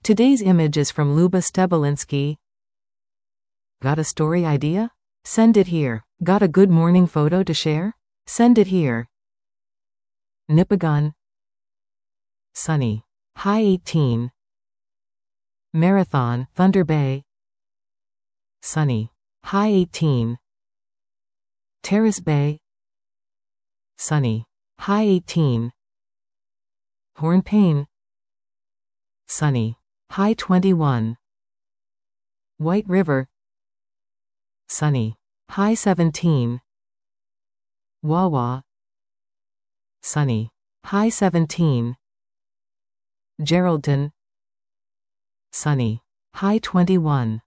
Today's image is from Luba Stebelinsky. Got a story idea? Send it here. Got a good morning photo to share? Send it here. Nipigon. Sunny. High 18. Marathon, Thunder Bay. Sunny. High 18. Terrace Bay. Sunny. High 18. Hornpain. Sunny. High 21. White River. Sunny. High 17. Wawa. Sunny. High 17. Geraldton. Sunny. High 21.